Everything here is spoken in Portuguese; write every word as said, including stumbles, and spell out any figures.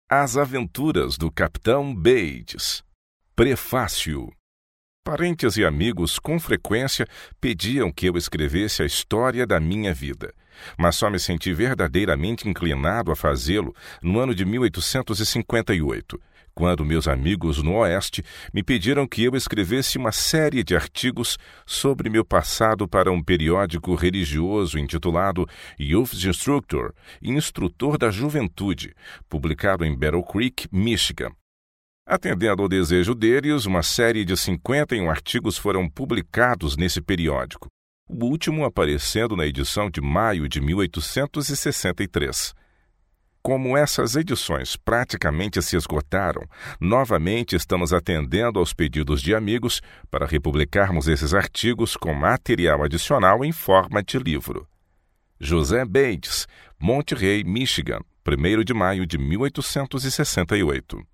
As Aventuras do Capitão Bates. Prefácio. Parentes e amigos com frequência pediam que eu escrevesse a história da minha vida, mas só me senti verdadeiramente inclinado a fazê-lo no ano de mil oitocentos e cinquenta e oito, quando meus amigos no Oeste me pediram que eu escrevesse uma série de artigos sobre meu passado para um periódico religioso intitulado Youth Instructor, Instrutor da Juventude, publicado em Battle Creek, Michigan. Atendendo ao desejo deles, uma série de cinquenta e um artigos foram publicados nesse periódico, o último aparecendo na edição de maio de mil oitocentos e sessenta e três. Como essas edições praticamente se esgotaram, novamente estamos atendendo aos pedidos de amigos para republicarmos esses artigos com material adicional em forma de livro. José Bates, Monterey, Michigan, primeiro de maio de mil oitocentos e sessenta e oito.